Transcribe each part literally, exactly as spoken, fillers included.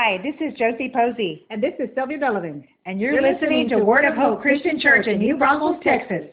Hi, this is Josie Posey. And this is Sylvia Bellavin. And you're, you're listening, listening to Word of Hope Christian Church in New Braunfels, Texas.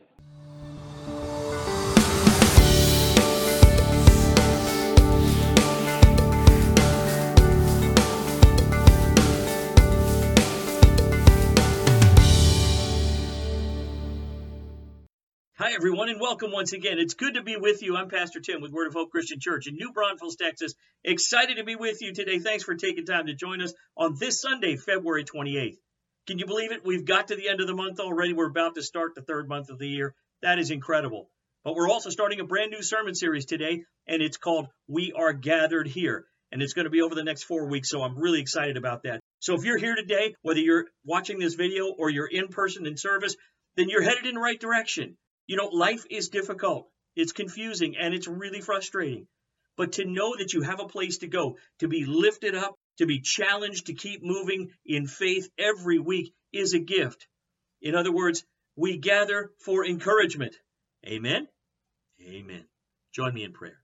Hi, everyone, and welcome once again. It's good to be with you. I'm Pastor Tim with Word of Hope Christian Church in New Braunfels, Texas. Excited to be with you today. Thanks for taking time to join us on this Sunday, February twenty-eighth. Can you believe it? We've got to the end of the month already. We're about to start the third month of the year. That is incredible. But we're also starting a brand new sermon series today, and it's called We Are Gathered Here. And it's going to be over the next four weeks, so I'm really excited about that. So if you're here today, whether you're watching this video or you're in person in service, then you're headed in the right direction. You know, life is difficult, it's confusing, and it's really frustrating. But to know that you have a place to go, to be lifted up, to be challenged, to keep moving in faith every week is a gift. In other words, we gather for encouragement. Amen? Amen. Join me in prayer.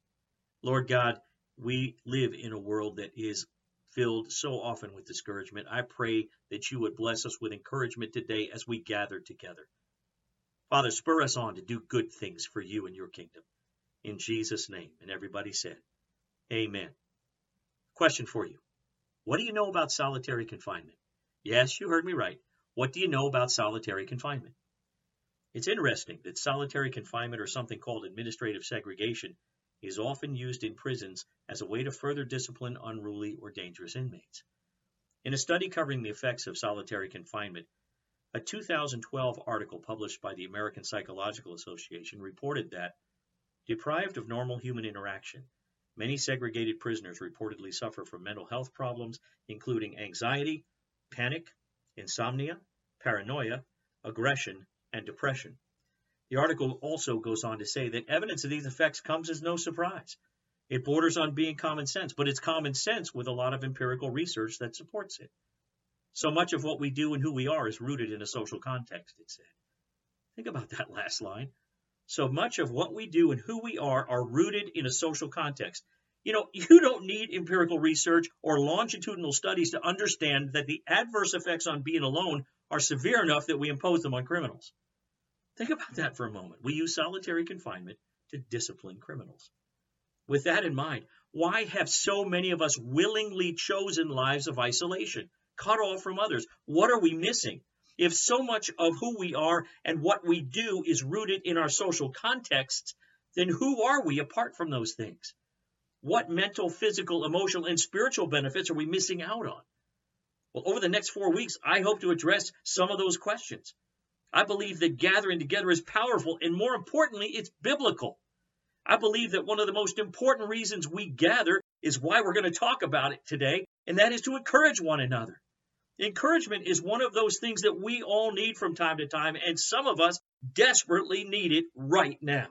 Lord God, we live in a world that is filled so often with discouragement. I pray that you would bless us with encouragement today as we gather together. Father, spur us on to do good things for you and your kingdom. In Jesus' name. And everybody said, amen. Question for you. What do you know about solitary confinement? Yes, you heard me right. What do you know about solitary confinement? It's interesting that solitary confinement, or something called administrative segregation, is often used in prisons as a way to further discipline unruly or dangerous inmates. In a study covering the effects of solitary confinement, a two thousand twelve article published by the American Psychological Association reported that, deprived of normal human interaction, many segregated prisoners reportedly suffer from mental health problems, including anxiety, panic, insomnia, paranoia, aggression, and depression. The article also goes on to say that evidence of these effects comes as no surprise. It borders on being common sense, but it's common sense with a lot of empirical research that supports it. So much of what we do and who we are is rooted in a social context, it said. Think about that last line. So much of what we do and who we are are rooted in a social context. You know, you don't need empirical research or longitudinal studies to understand that the adverse effects on being alone are severe enough that we impose them on criminals. Think about that for a moment. We use solitary confinement to discipline criminals. With that in mind, why have so many of us willingly chosen lives of isolation, cut off from others? What are we missing? If so much of who we are and what we do is rooted in our social contexts, then who are we apart from those things? What mental, physical, emotional, and spiritual benefits are we missing out on? Well, over the next four weeks, I hope to address some of those questions. I believe that gathering together is powerful, and more importantly, it's biblical. I believe that one of the most important reasons we gather is why we're going to talk about it today, and that is to encourage one another. Encouragement is one of those things that we all need from time to time, and some of us desperately need it right now.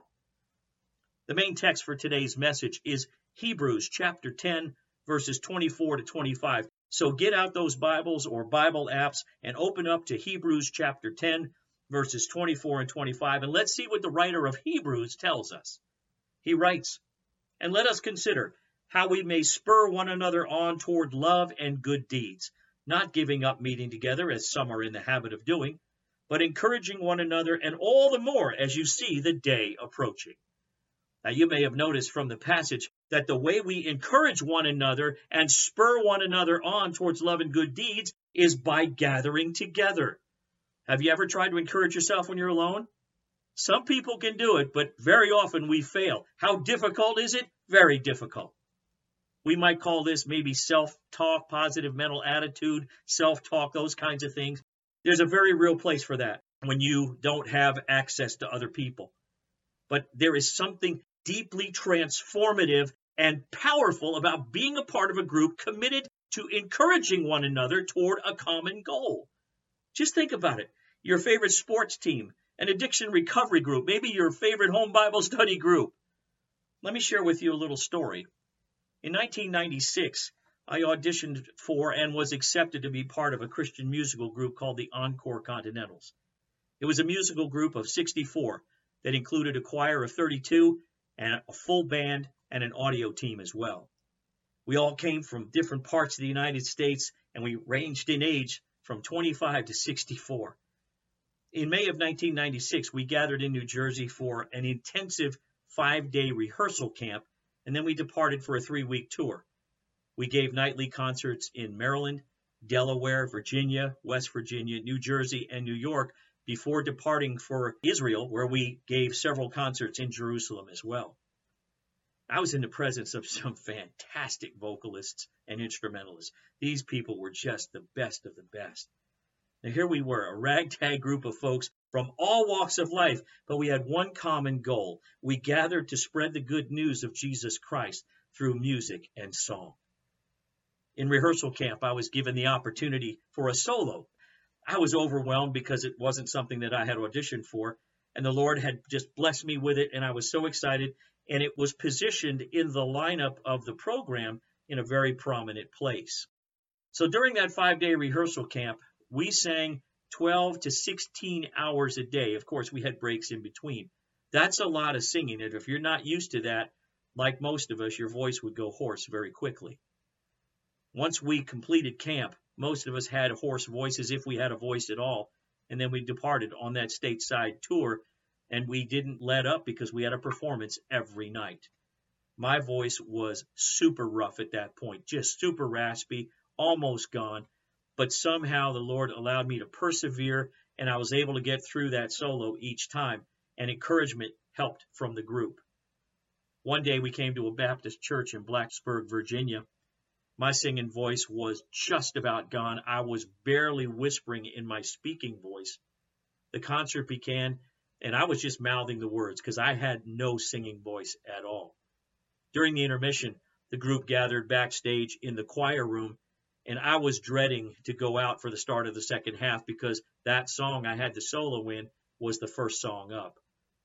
The main text for today's message is Hebrews chapter ten, verses twenty-four to twenty-five. So get out those Bibles or Bible apps and open up to Hebrews chapter ten, verses twenty-four and twenty-five, and let's see what the writer of Hebrews tells us. He writes, "And let us consider how we may spur one another on toward love and good deeds, not giving up meeting together as some are in the habit of doing, but encouraging one another, and all the more as you see the day approaching." Now, you may have noticed from the passage that the way we encourage one another and spur one another on towards love and good deeds is by gathering together. Have you ever tried to encourage yourself when you're alone? Some people can do it, but very often we fail. How difficult is it? Very difficult. We might call this maybe self-talk, positive mental attitude, self-talk, those kinds of things. There's a very real place for that when you don't have access to other people. But there is something deeply transformative and powerful about being a part of a group committed to encouraging one another toward a common goal. Just think about it. Your favorite sports team, an addiction recovery group, maybe your favorite home Bible study group. Let me share with you a little story. In nineteen ninety-six, I auditioned for and was accepted to be part of a Christian musical group called the Encore Continentals. It was a musical group of sixty-four that included a choir of thirty-two and a full band and an audio team as well. We all came from different parts of the United States, and we ranged in age from twenty-five to sixty-four. In May of nineteen ninety-six, we gathered in New Jersey for an intensive five-day rehearsal camp, and then we departed for a three-week tour. We gave nightly concerts in Maryland, Delaware, Virginia, West Virginia, New Jersey, and New York before departing for Israel, where we gave several concerts in Jerusalem as well. I was in the presence of some fantastic vocalists and instrumentalists. These people were just the best of the best. Now here we were, a ragtag group of folks from all walks of life, but we had one common goal. We gathered to spread the good news of Jesus Christ through music and song. In rehearsal camp, I was given the opportunity for a solo. I was overwhelmed because it wasn't something that I had auditioned for, and the Lord had just blessed me with it, and I was so excited, and it was positioned in the lineup of the program in a very prominent place. So during that five-day rehearsal camp, we sang twelve to sixteen hours a day. Of course, we had breaks in between. That's a lot of singing, and if you're not used to that, like most of us, your voice would go hoarse very quickly. Once we completed camp, most of us had hoarse voices, if we had a voice at all, and then we departed on that stateside tour, and we didn't let up because we had a performance every night. My voice was super rough at that point, just super raspy, almost gone, but somehow the Lord allowed me to persevere, and I was able to get through that solo each time, and encouragement helped from the group. One day we came to a Baptist church in Blacksburg, Virginia. My singing voice was just about gone. I was barely whispering in my speaking voice. The concert began, and I was just mouthing the words because I had no singing voice at all. During the intermission, the group gathered backstage in the choir room, and I was dreading to go out for the start of the second half because that song I had the solo in was the first song up.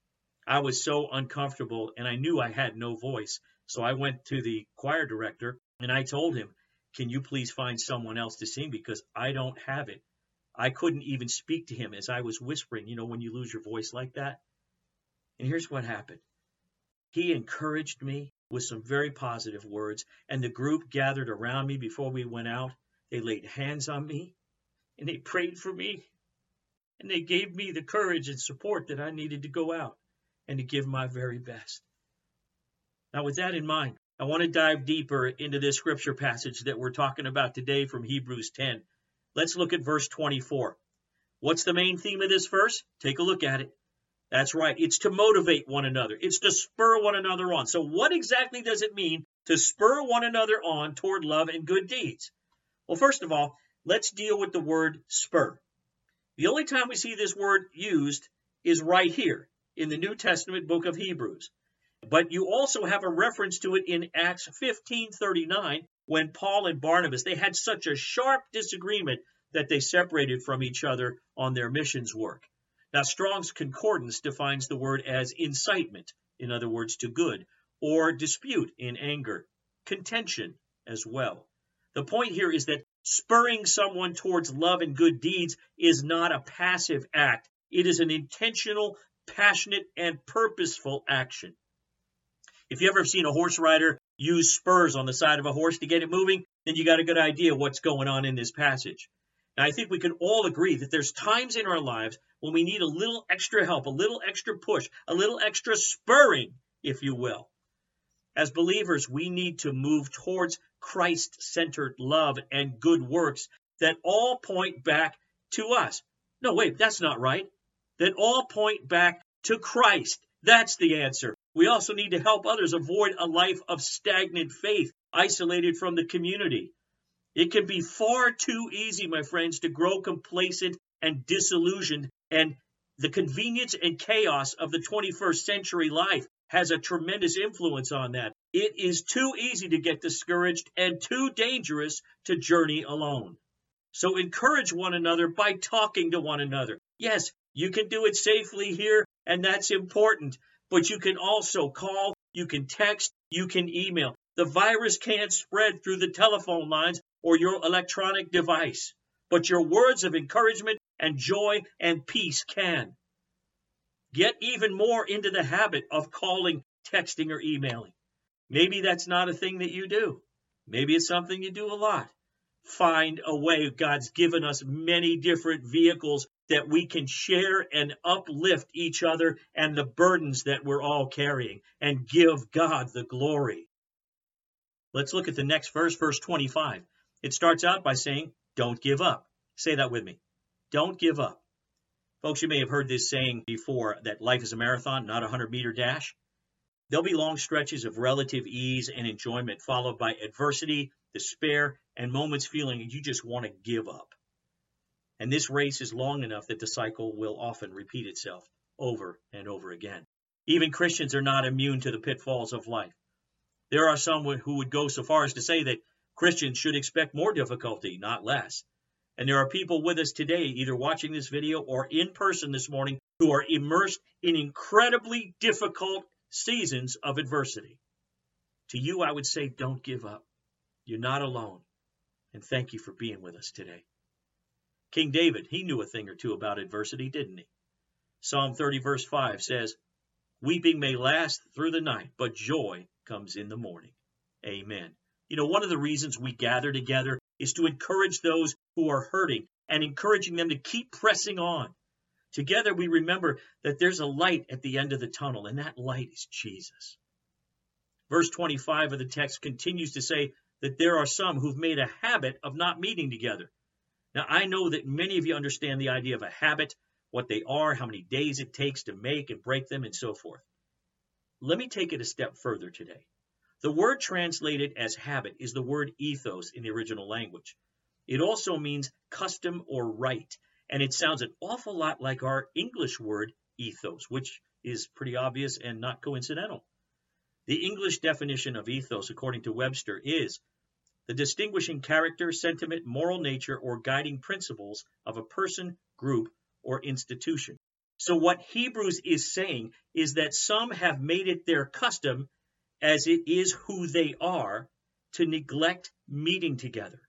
I was so uncomfortable, and I knew I had no voice, so I went to the choir director, and I told him, can you please find someone else to sing because I don't have it. I couldn't even speak to him as I was whispering, you know, when you lose your voice like that. And here's what happened. He encouraged me with some very positive words, and the group gathered around me before we went out. They laid hands on me, and they prayed for me, and they gave me the courage and support that I needed to go out and to give my very best. Now, with that in mind, I want to dive deeper into this scripture passage that we're talking about today from Hebrews ten. Let's look at verse twenty-four. What's the main theme of this verse? Take a look at it. That's right. It's to motivate one another. It's to spur one another on. So what exactly does it mean to spur one another on toward love and good deeds? Well, first of all, let's deal with the word spur. The only time we see this word used is right here in the New Testament book of Hebrews. But you also have a reference to it in Acts fifteen thirty-nine when Paul and Barnabas, they had such a sharp disagreement that they separated from each other on their missions work. Now, Strong's Concordance defines the word as incitement, in other words, to good, or dispute in anger, contention as well. The point here is that spurring someone towards love and good deeds is not a passive act. It is an intentional, passionate, and purposeful action. If you ever seen a horse rider use spurs on the side of a horse to get it moving, then you got a good idea what's going on in this passage. Now, I think we can all agree that there's times in our lives when we need a little extra help, a little extra push, a little extra spurring, if you will. As believers, we need to move towards Christ-centered love and good works that all point back to us. No, wait, that's not right. That all point back to Christ. That's the answer. We also need to help others avoid a life of stagnant faith, isolated from the community. It can be far too easy, my friends, to grow complacent and disillusioned, and the convenience and chaos of the twenty-first century life has a tremendous influence on that. It is too easy to get discouraged and too dangerous to journey alone. So encourage one another by talking to one another. Yes, you can do it safely here, and that's important, but you can also call, you can text, you can email. The virus can't spread through the telephone lines or your electronic device, but your words of encouragement and joy and peace can. Get even more into the habit of calling, texting, or emailing. Maybe that's not a thing that you do. Maybe it's something you do a lot. Find a way. God's given us many different vehicles that we can share and uplift each other and the burdens that we're all carrying and give God the glory. Let's look at the next verse, verse twenty-five. It starts out by saying, don't give up. Say that with me. Don't give up. Folks, you may have heard this saying before, that life is a marathon, not a hundred-meter dash. There'll be long stretches of relative ease and enjoyment, followed by adversity, despair, and moments feeling you just want to give up. And this race is long enough that the cycle will often repeat itself over and over again. Even Christians are not immune to the pitfalls of life. There are some who would go so far as to say that Christians should expect more difficulty, not less. And there are people with us today, either watching this video or in person this morning, who are immersed in incredibly difficult seasons of adversity. To you, I would say, don't give up. You're not alone. And thank you for being with us today. King David, he knew a thing or two about adversity, didn't he? Psalm thirty, verse five says, weeping may last through the night, but joy comes in the morning. Amen. You know, one of the reasons we gather together is to encourage those who are hurting and encouraging them to keep pressing on. Together we remember that there's a light at the end of the tunnel, and that light is Jesus. Verse twenty-five of the text continues to say that there are some who've made a habit of not meeting together. Now, I know that many of you understand the idea of a habit, what they are, how many days it takes to make and break them, and so forth. Let me take it a step further today. The word translated as habit is the word ethos in the original language. It also means custom or right, and it sounds an awful lot like our English word ethos, which is pretty obvious and not coincidental. The English definition of ethos, according to Webster, is the distinguishing character, sentiment, moral nature, or guiding principles of a person, group, or institution. So what Hebrews is saying is that some have made it their custom, as it is who they are, to neglect meeting together.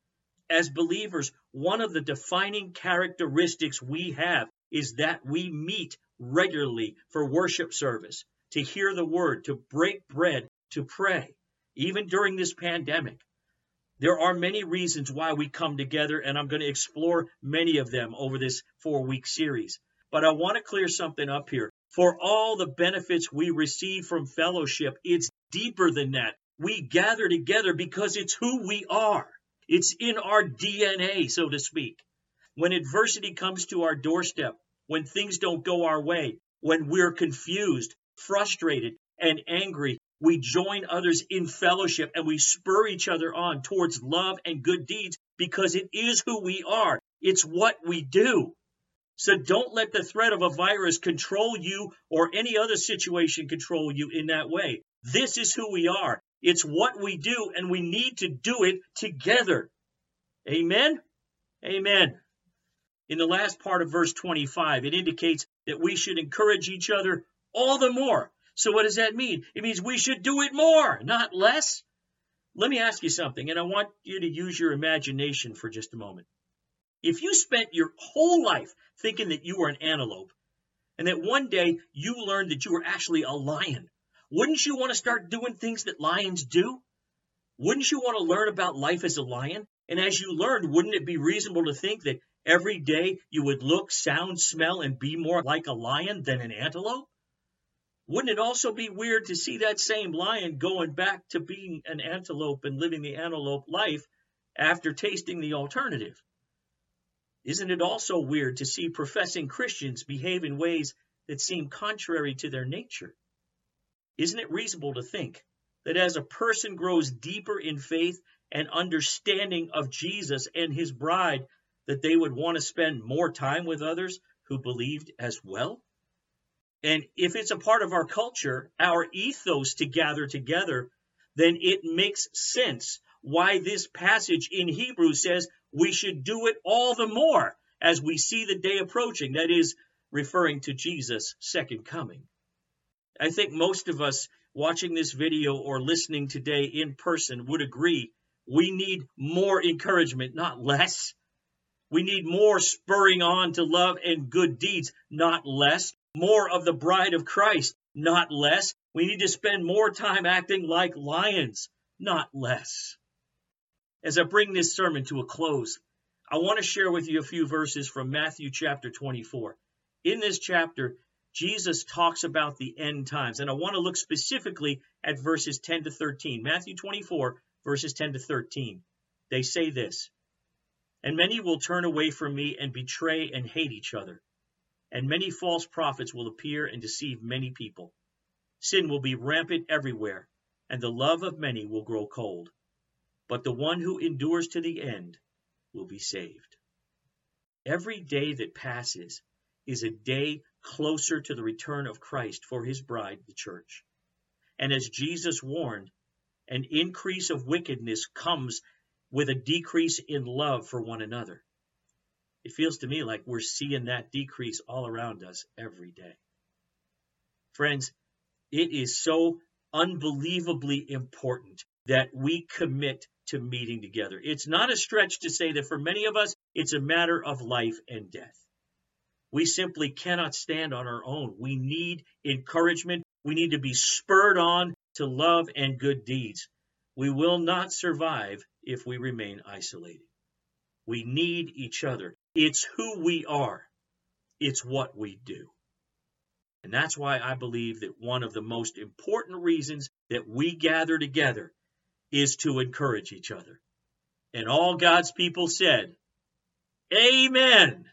As believers, one of the defining characteristics we have is that we meet regularly for worship service, to hear the word, to break bread, to pray, even during this pandemic. There are many reasons why we come together, and I'm going to explore many of them over this four-week series. But I want to clear something up here. For all the benefits we receive from fellowship, it's deeper than that. We gather together because it's who we are. It's in our D N A, so to speak. When adversity comes to our doorstep, when things don't go our way, when we're confused, frustrated, and angry, we join others in fellowship and we spur each other on towards love and good deeds because it is who we are. It's what we do. So don't let the threat of a virus control you or any other situation control you in that way. This is who we are. It's what we do, and we need to do it together. Amen? Amen. In the last part of verse twenty-five, it indicates that we should encourage each other all the more. So what does that mean? It means we should do it more, not less. Let me ask you something, and I want you to use your imagination for just a moment. If you spent your whole life thinking that you were an antelope, and that one day you learned that you were actually a lion, wouldn't you want to start doing things that lions do? Wouldn't you want to learn about life as a lion? And as you learned, wouldn't it be reasonable to think that every day you would look, sound, smell, and be more like a lion than an antelope? Wouldn't it also be weird to see that same lion going back to being an antelope and living the antelope life after tasting the alternative? Isn't it also weird to see professing Christians behave in ways that seem contrary to their nature? Isn't it reasonable to think that as a person grows deeper in faith and understanding of Jesus and his bride, that they would want to spend more time with others who believed as well? And if it's a part of our culture, our ethos to gather together, then it makes sense why this passage in Hebrews says we should do it all the more as we see the day approaching. That is, referring to Jesus' second coming. I think most of us watching this video or listening today in person would agree we need more encouragement, not less. We need more spurring on to love and good deeds, not less. More of the bride of Christ, not less. We need to spend more time acting like lions, not less. as I bring this sermon to a close, I want to share with you a few verses from Matthew chapter twenty-four. In this chapter, Jesus talks about the end times, and I want to look specifically at verses ten to thirteen. Matthew twenty-four, verses ten to thirteen. They say this, "And many will turn away from me and betray and hate each other. And many false prophets will appear and deceive many people. Sin will be rampant everywhere, and the love of many will grow cold. But the one who endures to the end will be saved." Every day that passes is a day closer to the return of Christ for his bride, the church. And as Jesus warned, an increase of wickedness comes with a decrease in love for one another. It feels to me like we're seeing that decrease all around us every day. Friends, it is so unbelievably important that we commit to meeting together. It's not a stretch to say that for many of us, it's a matter of life and death. We simply cannot stand on our own. We need encouragement. We need to be spurred on to love and good deeds. We will not survive if we remain isolated. We need each other. It's who we are. It's what we do. And that's why I believe that one of the most important reasons that we gather together is to encourage each other. And all God's people said, Amen.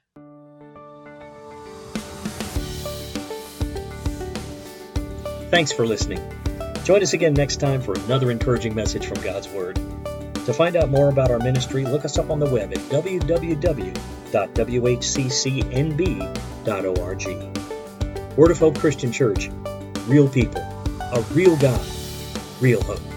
Thanks for listening. Join us again next time for another encouraging message from God's Word. To find out more about our ministry, look us up on the web at w w w dot w h c c n b dot org. Word of Hope Christian Church. Real people, a real God, real hope.